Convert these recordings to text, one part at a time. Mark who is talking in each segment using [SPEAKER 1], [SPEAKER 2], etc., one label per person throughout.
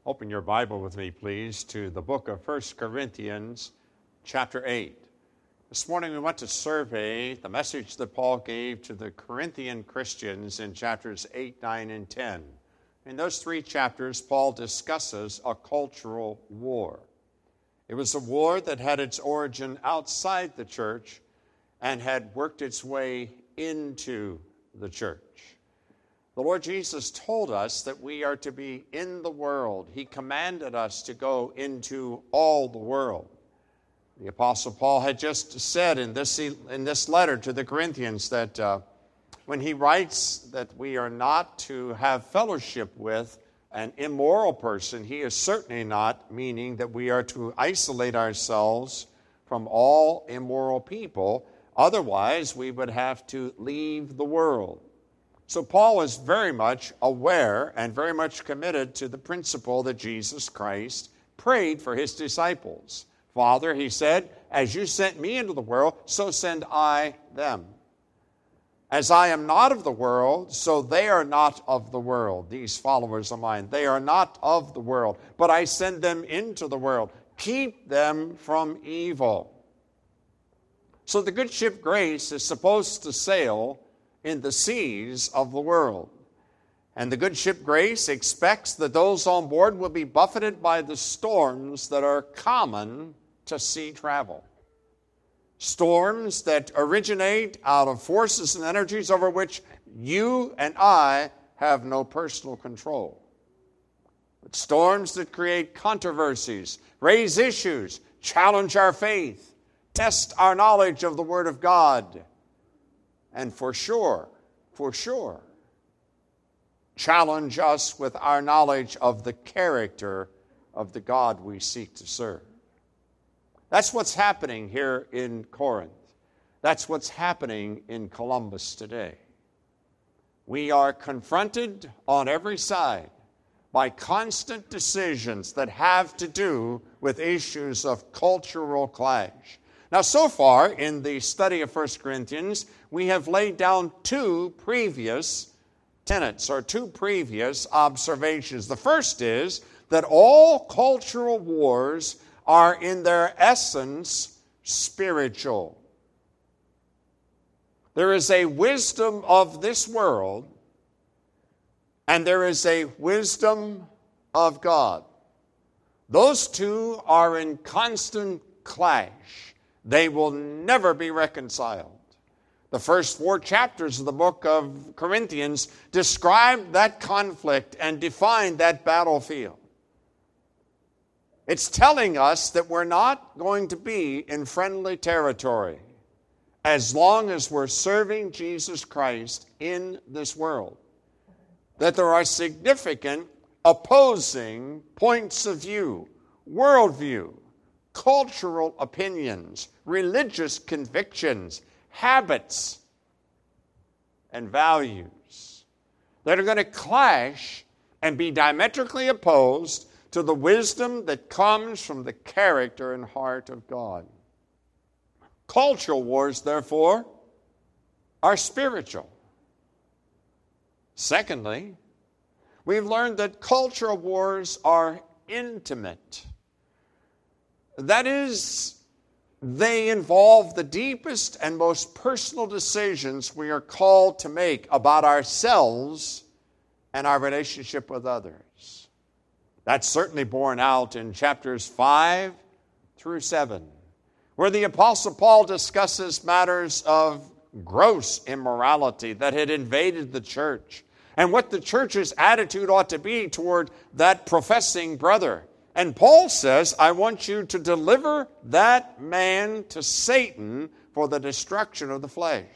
[SPEAKER 1] Open your Bible with me, please, to the book of 1 Corinthians, chapter 8. This morning we want to survey the message that Paul gave to the Corinthian Christians in chapters 8, 9, and 10. In those three chapters, Paul discusses a cultural war. It was a war that had its origin outside the church and had worked its way into the church. The Lord Jesus told us that we are to be in the world. He commanded us to go into all the world. The Apostle Paul had just said in this letter to the Corinthians that when he writes that we are not to have fellowship with an immoral person, he is certainly not meaning that we are to isolate ourselves from all immoral people. Otherwise, we would have to leave the world. So Paul was very much aware and very much committed to the principle that Jesus Christ prayed for his disciples. Father, he said, as you sent me into the world, so send I them. As I am not of the world, so they are not of the world. These followers of mine, they are not of the world, but I send them into the world. Keep them from evil. So the good ship Grace is supposed to sail in the seas of the world. And the good ship Grace expects that those on board will be buffeted by the storms that are common to sea travel. Storms that originate out of forces and energies over which you and I have no personal control. But storms that create controversies, raise issues, challenge our faith, test our knowledge of the Word of God, and for sure, challenge us with our knowledge of the character of the God we seek to serve. That's what's happening here in Corinth. That's what's happening in Columbus today. We are confronted on every side by constant decisions that have to do with issues of cultural clash. Now, so far in the study of 1 Corinthians, we have laid down two previous tenets or two previous observations. The first is that all cultural wars are in their essence spiritual. There is a wisdom of this world, and there is a wisdom of God. Those two are in constant clash. They will never be reconciled. The first 4 chapters of the book of Corinthians describe that conflict and define that battlefield. It's telling us that we're not going to be in friendly territory as long as we're serving Jesus Christ in this world. That there are significant opposing points of view, worldview, cultural opinions, religious convictions, habits, and values that are going to clash and be diametrically opposed to the wisdom that comes from the character and heart of God. Cultural wars, therefore, are spiritual. Secondly, we've learned that cultural wars are intimate. That is, they involve the deepest and most personal decisions we are called to make about ourselves and our relationship with others. That's certainly borne out in chapters 5 through 7, where the Apostle Paul discusses matters of gross immorality that had invaded the church and what the church's attitude ought to be toward that professing brother. And Paul says, I want you to deliver that man to Satan for the destruction of the flesh.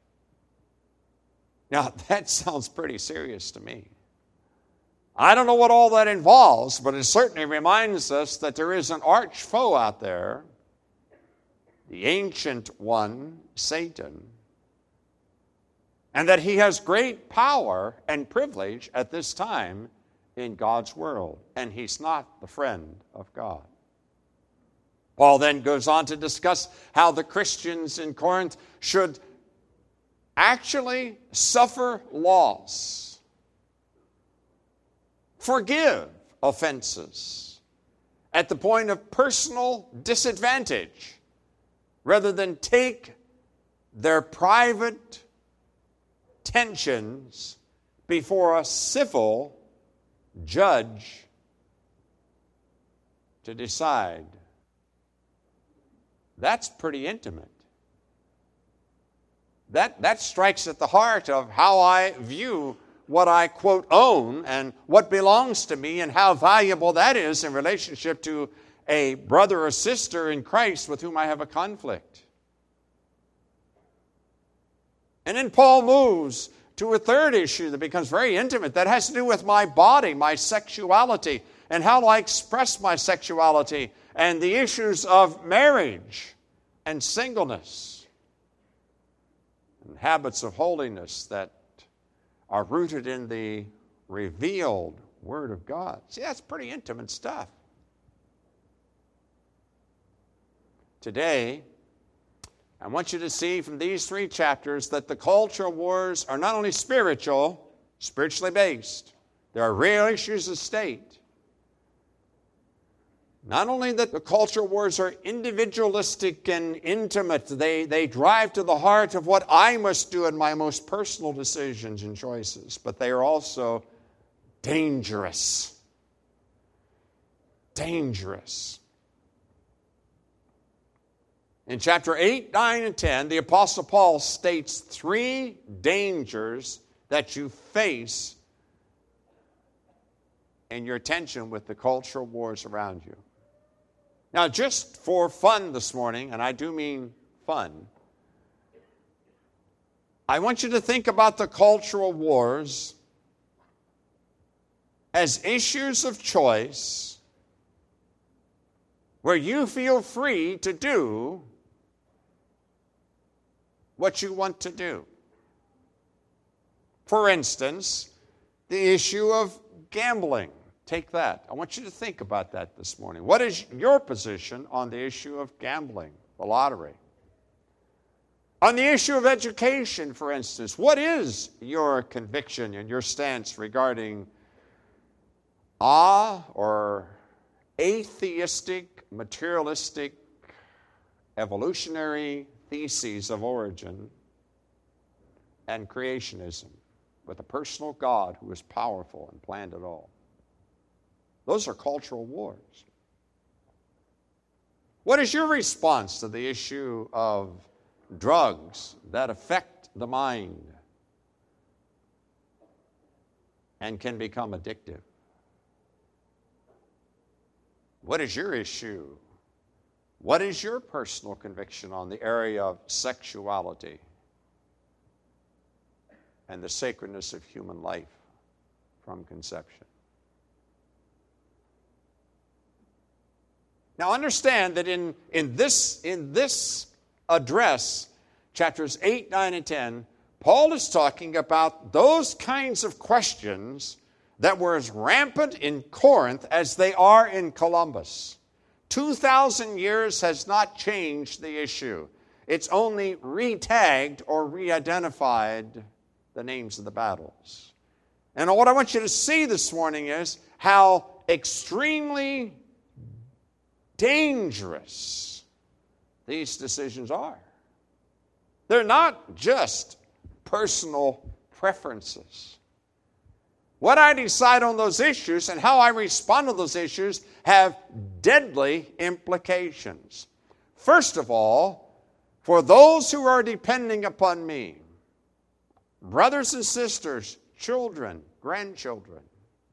[SPEAKER 1] Now, that sounds pretty serious to me. I don't know what all that involves, but it certainly reminds us that there is an arch foe out there, the ancient one, Satan, and that he has great power and privilege at this time in God's world, and he's not the friend of God. Paul then goes on to discuss how the Christians in Corinth should actually suffer loss, forgive offenses, at the point of personal disadvantage, rather than take their private tensions before a civil judge to decide. That's pretty intimate. That strikes at the heart of how I view what I, quote, own and what belongs to me and how valuable that is in relationship to a brother or sister in Christ with whom I have a conflict. And then Paul moves to a third issue that becomes very intimate. That has to do with my body, my sexuality, and how I express my sexuality, and the issues of marriage and singleness, and habits of holiness that are rooted in the revealed Word of God. See, that's pretty intimate stuff. Today, I want you to see from these 3 chapters that the cultural wars are not only spiritually based. There are real issues of state. Not only that the cultural wars are individualistic and intimate, they drive to the heart of what I must do in my most personal decisions and choices, but they are also dangerous. Dangerous. In chapter 8, 9, and 10, the Apostle Paul states 3 dangers that you face in your tension with the cultural wars around you. Now, just for fun this morning, and I do mean fun, I want you to think about the cultural wars as issues of choice where you feel free to do what you want to do. For instance, the issue of gambling. Take that. I want you to think about that this morning. What is your position on the issue of gambling, the lottery? On the issue of education, for instance, what is your conviction and your stance regarding or atheistic, materialistic, evolutionary theses of origin and creationism with a personal God who is powerful and planned it all? Those are cultural wars. What is your response to the issue of drugs that affect the mind and can become addictive? What is your issue? What is your personal conviction on the area of sexuality and the sacredness of human life from conception? Now understand that in this address, chapters 8, 9, and 10, Paul is talking about those kinds of questions that were as rampant in Corinth as they are in Columbus. 2,000 years has not changed the issue. It's only re-tagged or re-identified the names of the battles. And what I want you to see this morning is how extremely dangerous these decisions are. They're not just personal preferences. What I decide on those issues and how I respond to those issues have deadly implications. First of all, for those who are depending upon me, brothers and sisters, children, grandchildren.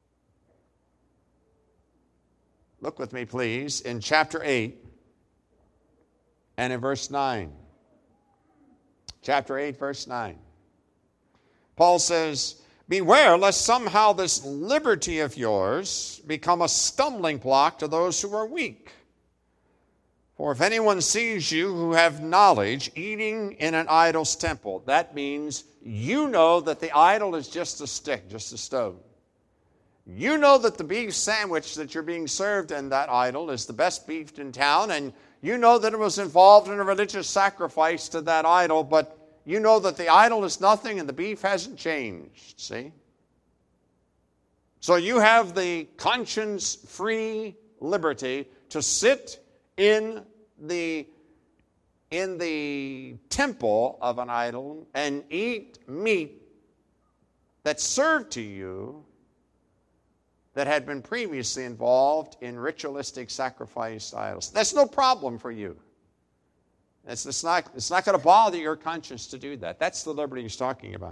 [SPEAKER 1] Look with me, please, in chapter 8 and in verse 9. Chapter 8, verse 9. Paul says, "Beware lest somehow this liberty of yours become a stumbling block to those who are weak. For if anyone sees you who have knowledge eating in an idol's temple," that means you know that the idol is just a stick, just a stone. You know that the beef sandwich that you're being served in that idol is the best beef in town, and you know that it was involved in a religious sacrifice to that idol, but you know that the idol is nothing and the beef hasn't changed, see? So you have the conscience-free liberty to sit in the temple of an idol and eat meat that's served to you that had been previously involved in ritualistic sacrifice idols. That's no problem for you. It's not going to bother your conscience to do that. That's the liberty he's talking about.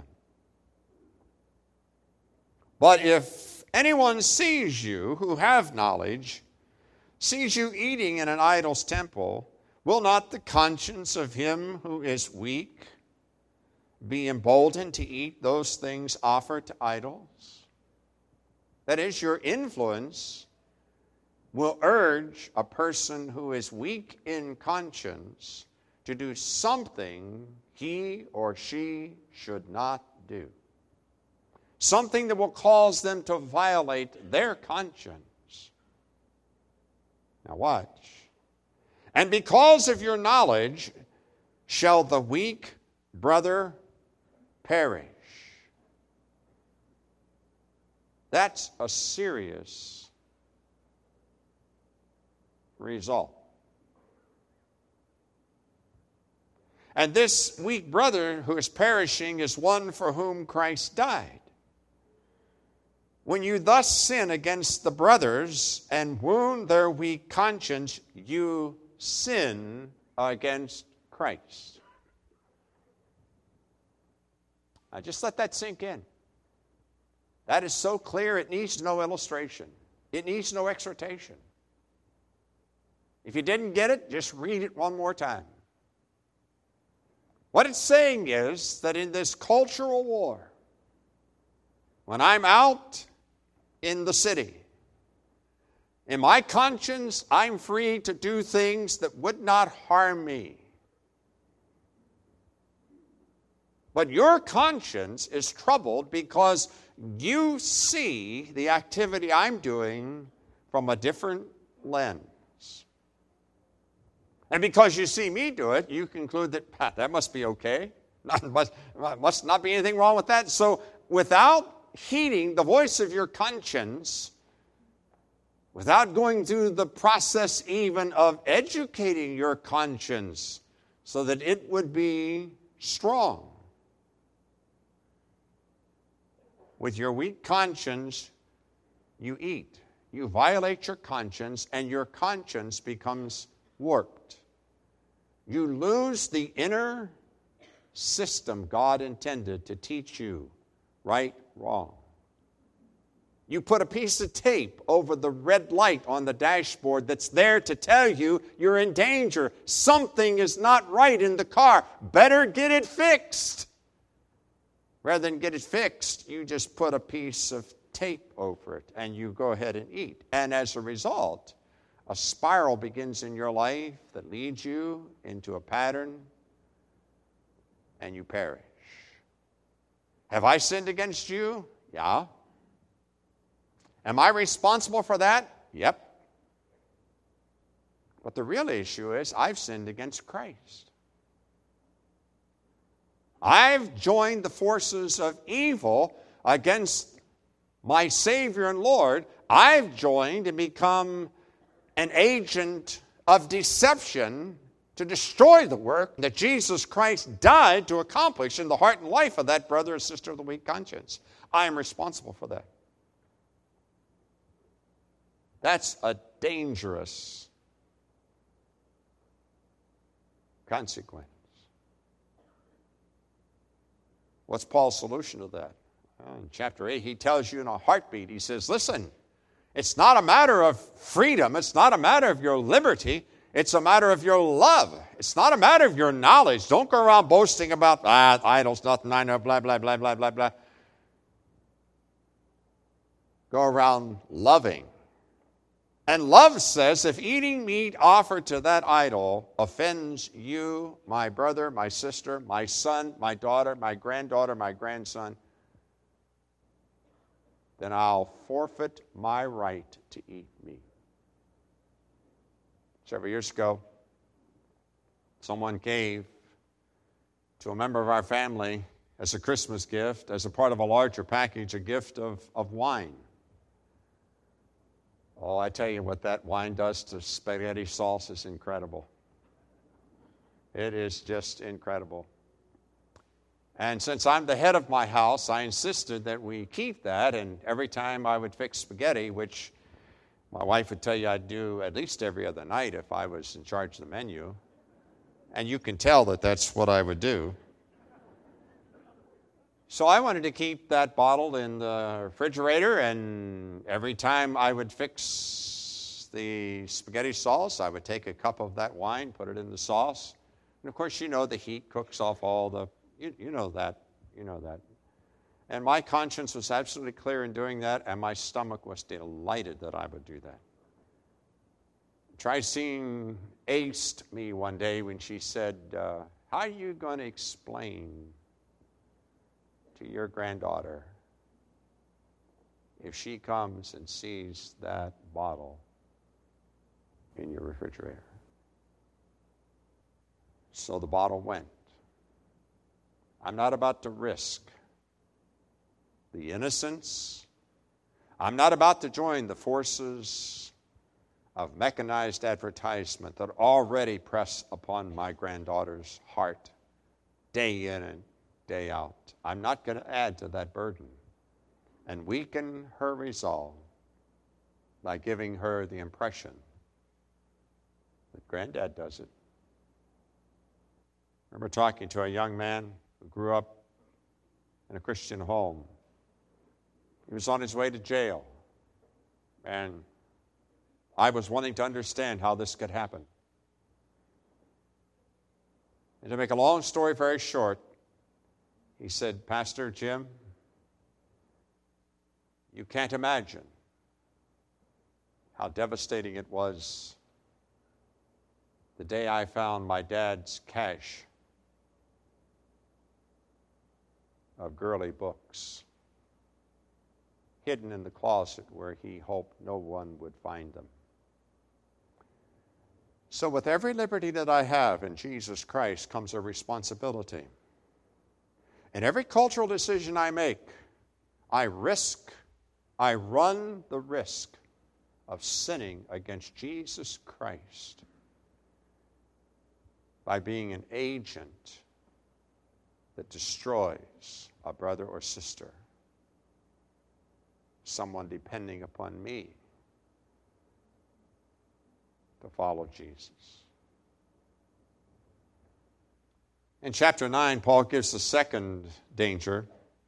[SPEAKER 1] But if anyone sees you who have knowledge, sees you eating in an idol's temple, will not the conscience of him who is weak be emboldened to eat those things offered to idols? That is, your influence will urge a person who is weak in conscience to do something he or she should not do. Something that will cause them to violate their conscience. Now watch. And because of your knowledge shall the weak brother perish. That's a serious result. And this weak brother who is perishing is one for whom Christ died. When you thus sin against the brothers and wound their weak conscience, you sin against Christ. Now just let that sink in. That is so clear, it needs no illustration. It needs no exhortation. If you didn't get it, just read it one more time. What it's saying is that in this cultural war, when I'm out in the city, in my conscience, I'm free to do things that would not harm me. But your conscience is troubled because you see the activity I'm doing from a different lens. And because you see me do it, you conclude that that must be okay. Must not be anything wrong with that. So without heeding the voice of your conscience, without going through the process even of educating your conscience so that it would be strong, with your weak conscience, you eat. You violate your conscience, and your conscience becomes warped. You lose the inner system God intended to teach you right, wrong. You put a piece of tape over the red light on the dashboard that's there to tell you you're in danger. Something is not right in the car. Better get it fixed. Rather than get it fixed, you just put a piece of tape over it and you go ahead and eat. And as a result, a spiral begins in your life that leads you into a pattern and you perish. Have I sinned against you? Yeah. Am I responsible for that? Yep. But the real issue is I've sinned against Christ. I've joined the forces of evil against my Savior and Lord. I've joined and become an agent of deception to destroy the work that Jesus Christ died to accomplish in the heart and life of that brother or sister of the weak conscience. I am responsible for that. That's a dangerous consequence. What's Paul's solution to that? In chapter 8, he tells you in a heartbeat, he says, listen, it's not a matter of freedom. It's not a matter of your liberty. It's a matter of your love. It's not a matter of your knowledge. Don't go around boasting about, idols, nothing, I know, blah, blah, blah, blah, blah, blah. Go around loving. And love says, if eating meat offered to that idol offends you, my brother, my sister, my son, my daughter, my granddaughter, my grandson, then I'll forfeit my right to eat meat. Several years ago, someone gave to a member of our family as a Christmas gift, as a part of a larger package, a gift of wine. Oh, I tell you what that wine does to spaghetti sauce is incredible. It is just incredible. And since I'm the head of my house, I insisted that we keep that, and every time I would fix spaghetti, which my wife would tell you I'd do at least every other night if I was in charge of the menu, and you can tell that that's what I would do. So I wanted to keep that bottle in the refrigerator, and every time I would fix the spaghetti sauce, I would take a cup of that wine, put it in the sauce. And of course, you know the heat cooks off all the, you know that. And my conscience was absolutely clear in doing that, and my stomach was delighted that I would do that. Tricine aced me one day when she said, how are you going to explain to your granddaughter if she comes and sees that bottle in your refrigerator? So the bottle went. I'm not about to risk the innocence. I'm not about to join the forces of mechanized advertisement that already press upon my granddaughter's heart day in and day out. I'm not going to add to that burden and weaken her resolve by giving her the impression that Granddad does it. I remember talking to a young man who grew up in a Christian home. He was on his way to jail, and I was wanting to understand how this could happen. And to make a long story very short, he said, Pastor Jim, you can't imagine how devastating it was the day I found my dad's cache of girly books hidden in the closet where he hoped no one would find them. So with every liberty that I have in Jesus Christ comes a responsibility. And every cultural decision I make, I run the risk of sinning against Jesus Christ by being an agent that destroys a brother or sister, someone depending upon me to follow Jesus. In chapter 9, Paul gives the second danger.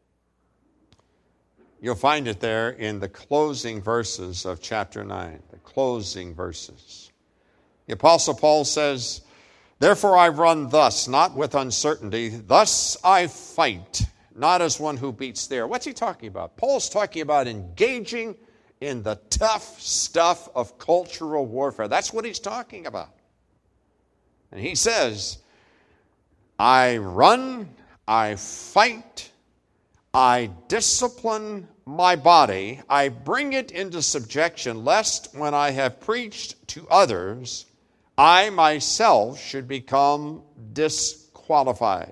[SPEAKER 1] You'll find it there in the closing verses of chapter 9, the closing verses. The Apostle Paul says, Therefore I run thus, not with uncertainty. Thus I fight, not as one who beats the air. What's he talking about? Paul's talking about engaging in the tough stuff of cultural warfare. That's what he's talking about. And he says, I run, I fight, I discipline my body, I bring it into subjection, lest when I have preached to others, I myself should become disqualified.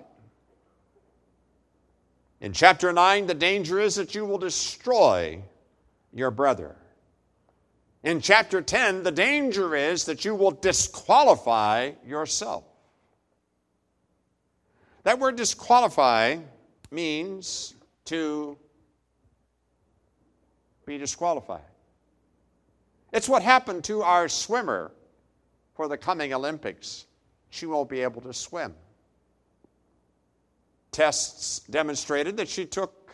[SPEAKER 1] In chapter 9, the danger is that you will destroy your brother. In chapter 10, the danger is that you will disqualify yourself. That word disqualify means to be disqualified. It's what happened to our swimmer for the coming Olympics. She won't be able to swim. Tests demonstrated that she took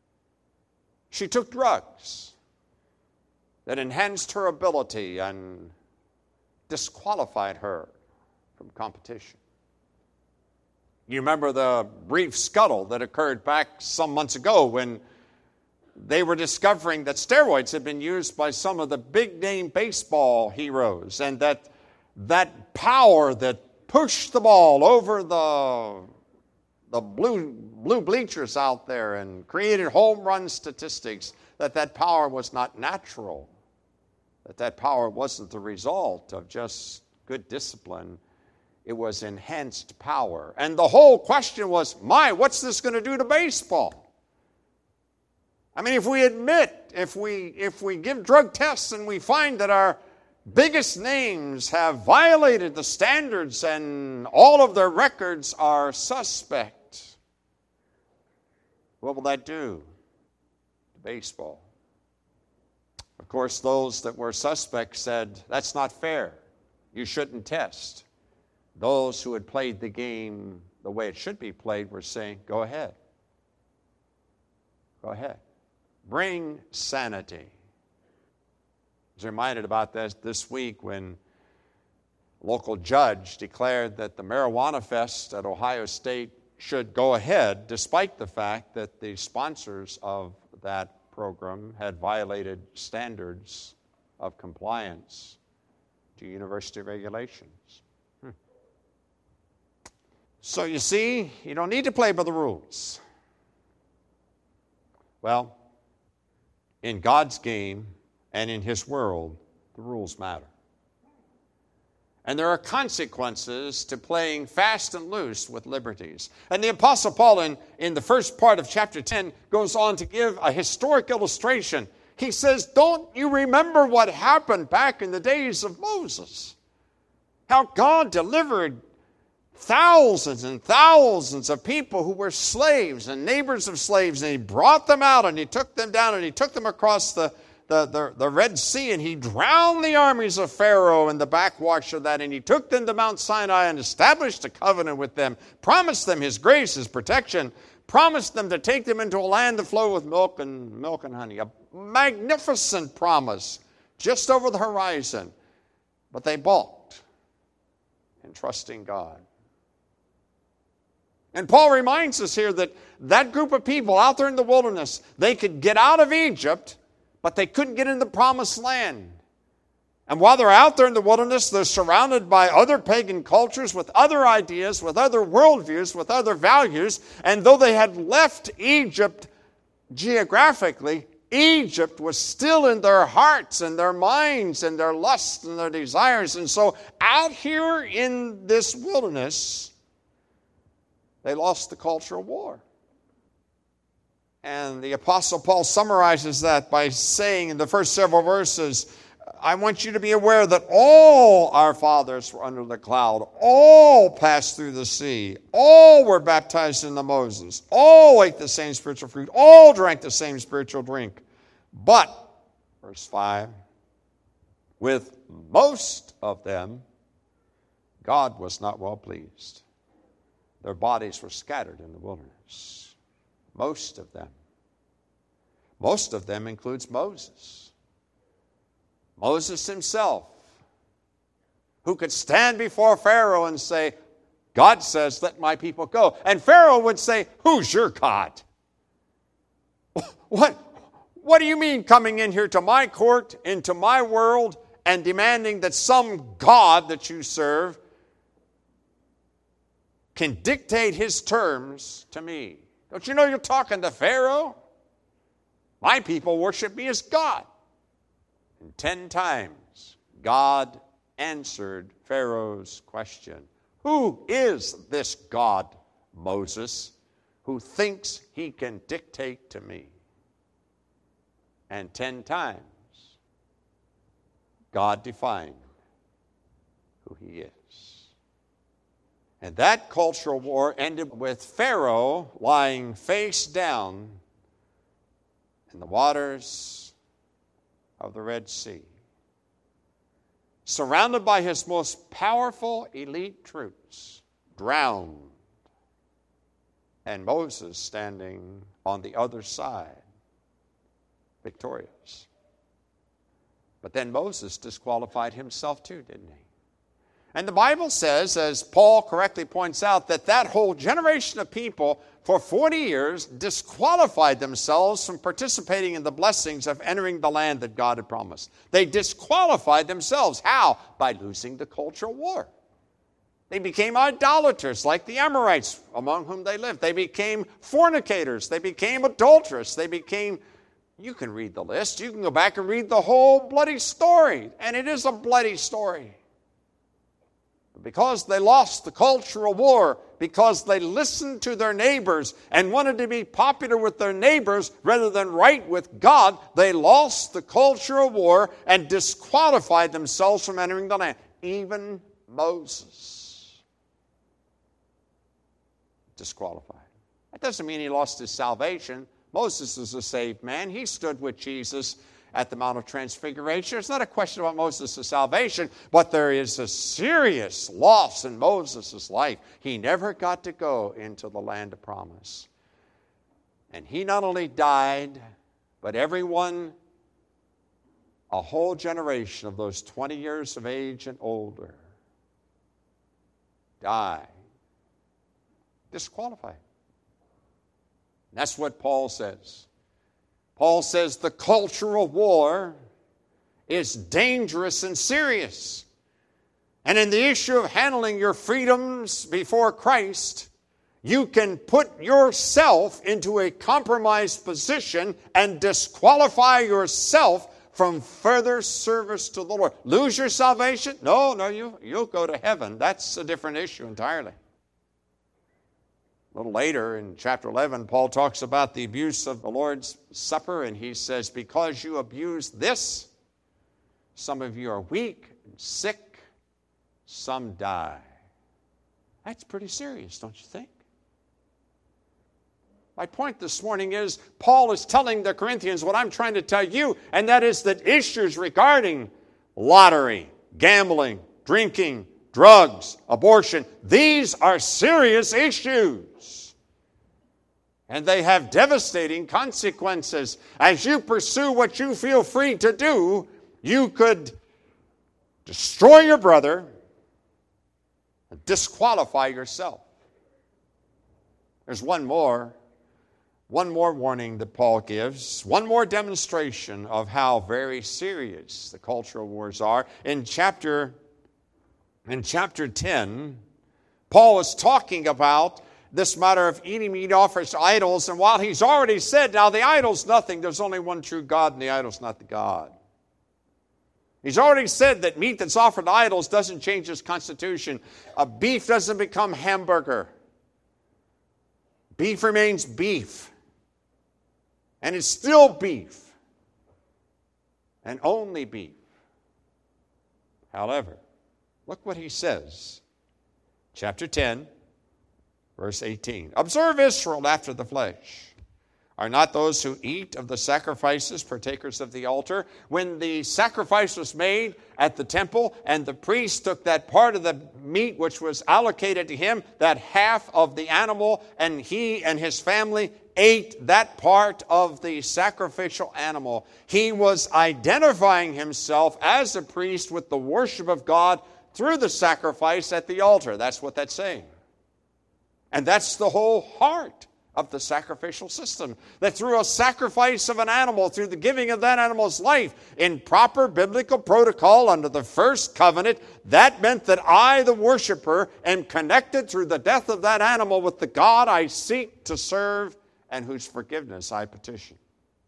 [SPEAKER 1] drugs that enhanced her ability and disqualified her from competition. You remember the brief scuttle that occurred back some months ago when they were discovering that steroids had been used by some of the big-name baseball heroes, and that power that pushed the ball over the blue bleachers out there and created home run statistics, that power was not natural, that power wasn't the result of just good discipline. It was enhanced power. And the whole question was, what's this going to do to baseball? I mean, if we admit, if we give drug tests and we find that our biggest names have violated the standards and all of their records are suspect, what will that do to baseball? Of course, those that were suspects said, that's not fair. You shouldn't test. Those who had played the game the way it should be played were saying, go ahead. Go ahead. Bring sanity. I was reminded about this week when a local judge declared that the marijuana fest at Ohio State should go ahead, despite the fact that the sponsors of that program had violated standards of compliance to university regulations. So you see, you don't need to play by the rules. Well, in God's game and in His world, the rules matter. And there are consequences to playing fast and loose with liberties. And the Apostle Paul, in the first part of chapter 10, goes on to give a historic illustration. He says, don't you remember what happened back in the days of Moses? How God delivered thousands and thousands of people who were slaves and neighbors of slaves, and He brought them out, and He took them down, and He took them across the Red Sea, and He drowned the armies of Pharaoh in the backwash of that, and He took them to Mount Sinai and established a covenant with them, promised them His grace, His protection, promised them to take them into a land that flowed with milk and honey. A magnificent promise just over the horizon. But they balked in trusting God. And Paul reminds us here that that group of people out there in the wilderness, they could get out of Egypt, but they couldn't get in the promised land. And while they're out there in the wilderness, they're surrounded by other pagan cultures with other ideas, with other worldviews, with other values. And though they had left Egypt geographically, Egypt was still in their hearts and their minds and their lusts and their desires. And so out here in this wilderness, they lost the cultural war. And the Apostle Paul summarizes that by saying in the first several verses, I want you to be aware that all our fathers were under the cloud, all passed through the sea, all were baptized into Moses, all ate the same spiritual fruit, all drank the same spiritual drink. But, verse 5, with most of them, God was not well pleased. Their bodies were scattered in the wilderness. Most of them. Most of them includes Moses. Moses himself, who could stand before Pharaoh and say, God says, let my people go. And Pharaoh would say, who's your God? What do you mean coming in here to my court, into my world, and demanding that some God that you serve can dictate his terms to me? Don't you know you're talking to Pharaoh? My people worship me as God. And 10 times God answered Pharaoh's question. Who is this God, Moses, who thinks he can dictate to me? And 10 times God defined who he is. And that cultural war ended with Pharaoh lying face down in the waters of the Red Sea, surrounded by his most powerful elite troops, drowned, and Moses standing on the other side, victorious. But then Moses disqualified himself too, didn't he? And the Bible says, as Paul correctly points out, that that whole generation of people for 40 years disqualified themselves from participating in the blessings of entering the land that God had promised. They disqualified themselves. How? By losing the cultural war. They became idolaters like the Amorites among whom they lived. They became fornicators. They became adulterous. They became, you can read the list. You can go back and read the whole bloody story. And it is a bloody story. Because they lost the cultural war, because they listened to their neighbors and wanted to be popular with their neighbors rather than right with God, they lost the cultural war and disqualified themselves from entering the land. Even Moses disqualified. That doesn't mean he lost his salvation. Moses is a saved man. He stood with Jesus at the Mount of Transfiguration. It's not a question about Moses' salvation, but there is a serious loss in Moses' life. He never got to go into the land of promise. And he not only died, but everyone, a whole generation of those 20 years of age and older, died. Disqualified. And that's what Paul says. Paul says the cultural war is dangerous and serious. And in the issue of handling your freedoms before Christ, you can put yourself into a compromised position and disqualify yourself from further service to the Lord. Lose your salvation? No, you'll go to heaven. That's a different issue entirely. A little later in chapter 11, Paul talks about the abuse of the Lord's Supper, and he says, because you abuse this, some of you are weak and sick, some die. That's pretty serious, don't you think? My point this morning is, Paul is telling the Corinthians what I'm trying to tell you, and that is that issues regarding lottery, gambling, drinking, drugs, abortion, these are serious issues. And they have devastating consequences. As you pursue what you feel free to do, you could destroy your brother and disqualify yourself. There's one more warning that Paul gives, one more demonstration of how very serious the cultural wars are. In chapter 10, Paul is talking about this matter of eating meat offered to idols, and while he's already said, now the idol's nothing, there's only one true God, and the idol's not the God. He's already said that meat that's offered to idols doesn't change its constitution. Beef doesn't become hamburger. Beef remains beef. And it's still beef. And only beef. However, look what he says. Chapter 10, verse 18. Observe Israel after the flesh. Are not those who eat of the sacrifices partakers of the altar? When the sacrifice was made at the temple and the priest took that part of the meat which was allocated to him, that half of the animal, and he and his family ate that part of the sacrificial animal, he was identifying himself as a priest with the worship of God through the sacrifice at the altar. That's what that's saying. And that's the whole heart of the sacrificial system. That through a sacrifice of an animal, through the giving of that animal's life, in proper biblical protocol under the first covenant, that meant that I, the worshiper, am connected through the death of that animal with the God I seek to serve and whose forgiveness I petition.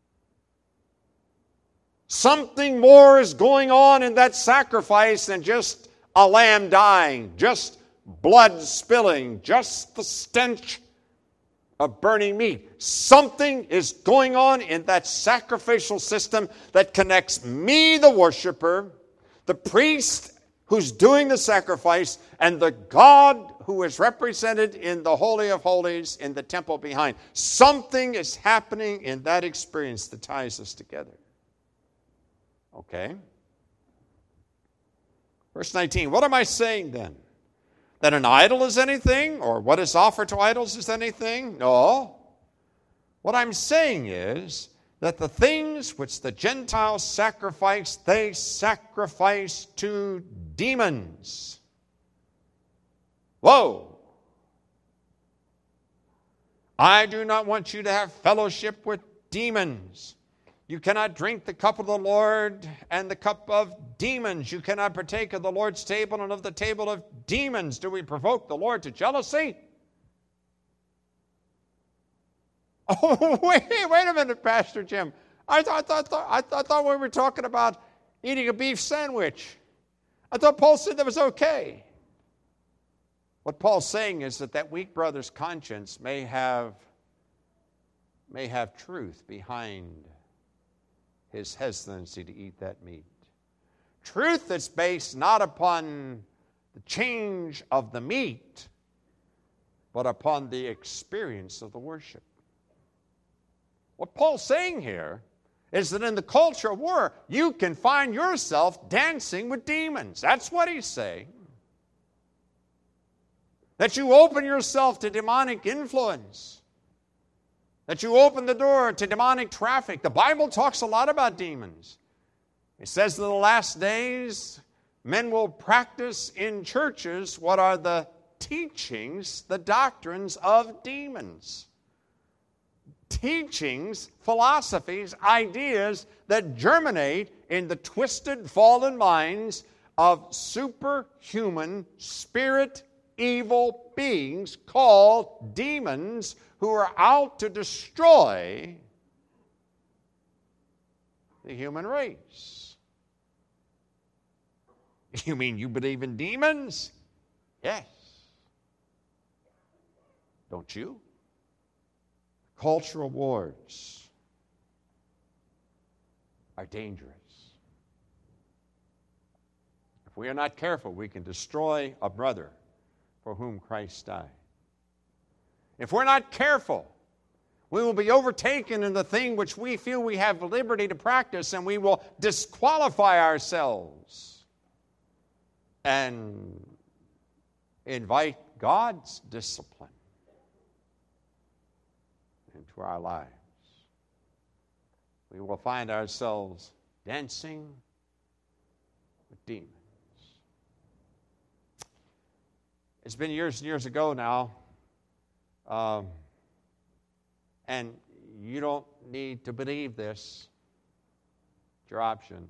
[SPEAKER 1] Something more is going on in that sacrifice than just a lamb dying, just blood spilling, just the stench of burning meat. Something is going on in that sacrificial system that connects me, the worshiper, the priest who's doing the sacrifice, and the God who is represented in the Holy of Holies in the temple behind. Something is happening in that experience that ties us together. Okay? Verse 19, what am I saying then? That an idol is anything, or what is offered to idols is anything? No. What I'm saying is that the things which the Gentiles sacrifice, they sacrifice to demons. Whoa! I do not want you to have fellowship with demons. You cannot drink the cup of the Lord and the cup of demons. You cannot partake of the Lord's table and of the table of demons. Do we provoke the Lord to jealousy? Oh, wait a minute, Pastor Jim. I thought we were talking about eating a beef sandwich. I thought Paul said that was okay. What Paul's saying is that weak brother's conscience may have truth behind his hesitancy to eat that meat. Truth that's based not upon the change of the meat, but upon the experience of the worship. What Paul's saying here is that in the culture of war, you can find yourself dancing with demons. That's what he's saying. That you open yourself to demonic influence. That you open the door to demonic traffic. The Bible talks a lot about demons. It says in the last days, men will practice in churches what are the teachings, the doctrines of demons. Teachings, philosophies, ideas that germinate in the twisted, fallen minds of superhuman, spirit, evil beings called demons who are out to destroy the human race. You mean you believe in demons? Yes. Don't you? Cultural wars are dangerous. If we are not careful, we can destroy a brother for whom Christ died. If we're not careful, we will be overtaken in the thing which we feel we have liberty to practice, and we will disqualify ourselves and invite God's discipline into our lives. We will find ourselves dancing with demons. It's been years and years ago now, and you don't need to believe this. It's your option.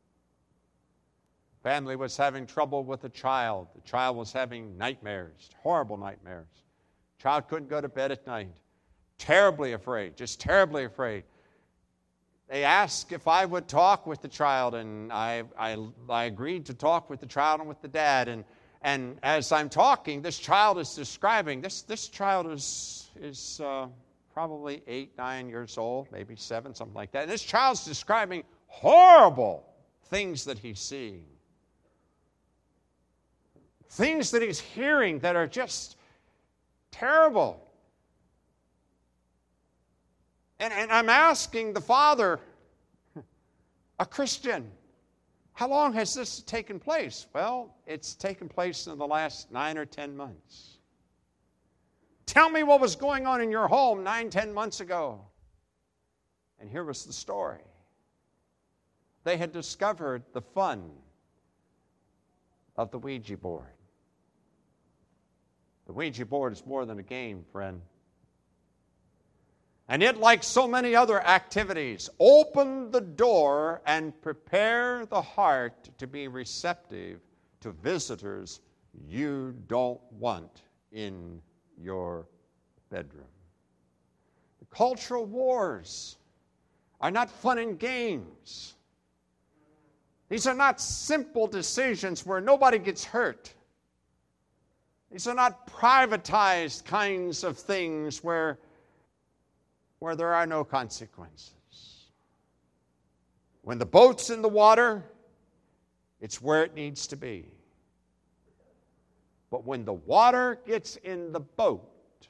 [SPEAKER 1] Family was having trouble with a child. The child was having nightmares, horrible nightmares. Child couldn't go to bed at night. Terribly afraid, just terribly afraid. They asked if I would talk with the child, and I agreed to talk with the child and with the dad. And as I'm talking, this child is describing, this child is probably 8, 9 years old, maybe 7, something like that. And this child's describing horrible things that he's seeing. Things that he's hearing that are just terrible. And I'm asking the father, a Christian, how long has this taken place? Well, it's taken place in the last 9 or 10 months. Tell me what was going on in your home 9, 10 months ago. And here was the story. They had discovered the fun of the Ouija board. The Ouija board is more than a game, friend. And it, like so many other activities, open the door and prepare the heart to be receptive to visitors you don't want in your bedroom. The cultural wars are not fun and games. These are not simple decisions where nobody gets hurt. These are not privatized kinds of things where there are no consequences. When the boat's in the water, it's where it needs to be. But when the water gets in the boat,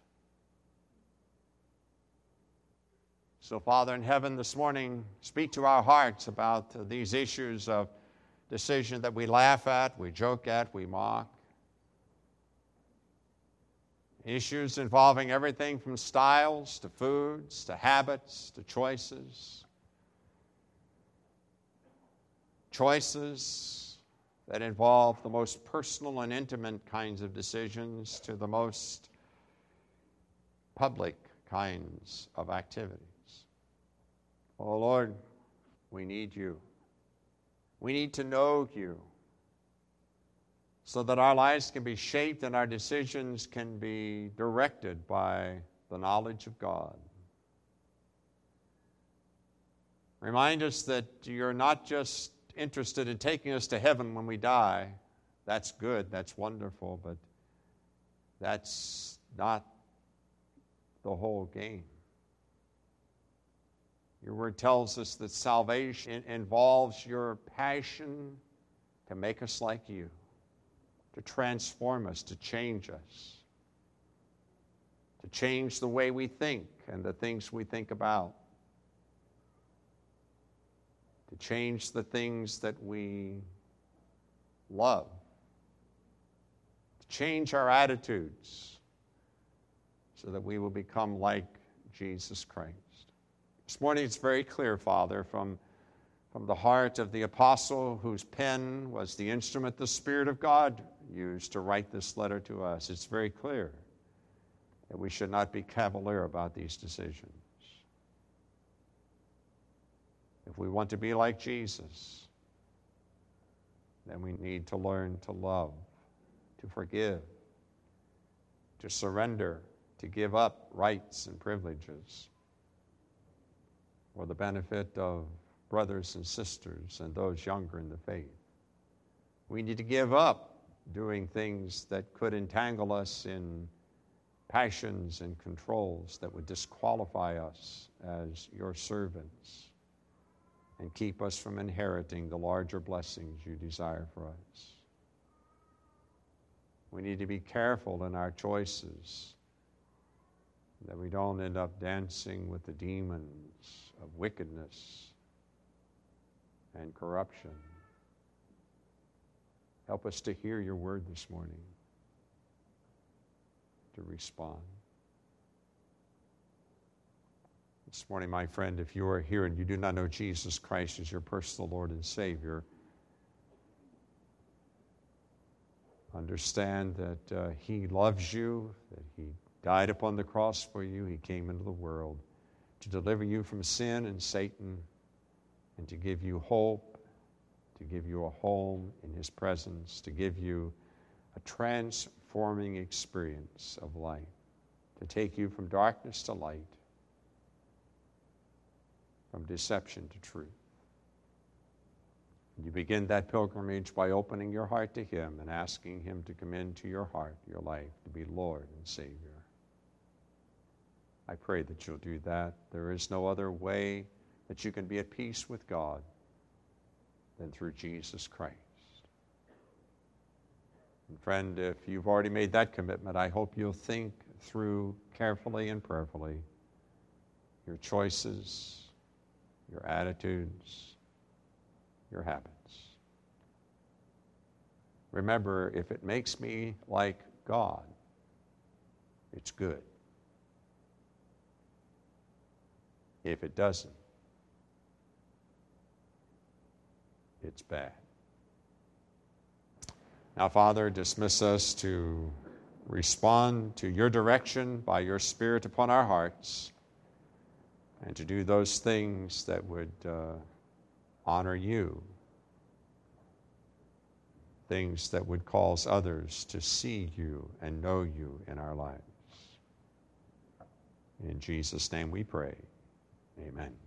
[SPEAKER 1] so Father in heaven, this morning, speak to our hearts about these issues of decision that we laugh at, we joke at, we mock. Issues involving everything from styles to foods to habits to choices. Choices that involve the most personal and intimate kinds of decisions to the most public kinds of activities. Oh Lord, we need you. We need to know you, so that our lives can be shaped and our decisions can be directed by the knowledge of God. Remind us that you're not just interested in taking us to heaven when we die. That's good, that's wonderful, but That's not the whole game. Your word tells us that salvation involves your passion to make us like you, to transform us, to change us, to change the way we think and the things we think about, to change the things that we love, to change our attitudes so that we will become like Jesus Christ. This morning it's very clear, Father, from the heart of the apostle whose pen was the instrument the Spirit of God used to write this letter to us. It's very clear that we should not be cavalier about these decisions. If we want to be like Jesus, then we need to learn to love, to forgive, to surrender, to give up rights and privileges for the benefit of brothers and sisters and those younger in the faith. We need to give up doing things that could entangle us in passions and controls that would disqualify us as your servants and keep us from inheriting the larger blessings you desire for us. We need to be careful in our choices that we don't end up dancing with the demons of wickedness and corruption. Help us to hear your word this morning, to respond. This morning, my friend, if you are here and you do not know Jesus Christ as your personal Lord and Savior, understand that He loves you, that He died upon the cross for you. He came into the world to deliver you from sin and Satan and to give you hope, to give you a home in His presence, to give you a transforming experience of life, to take you from darkness to light, from deception to truth. You begin that pilgrimage by opening your heart to Him and asking Him to come into your heart, your life, to be Lord and Savior. I pray that you'll do that. There is no other way that you can be at peace with God than through Jesus Christ. And friend, if you've already made that commitment, I hope you'll think through carefully and prayerfully your choices, your attitudes, your habits. Remember, if it makes me like God, it's good. If it doesn't, it's bad. Now, Father, dismiss us to respond to your direction by your Spirit upon our hearts and to do those things that would honor you, things that would cause others to see you and know you in our lives. In Jesus' name we pray. Amen.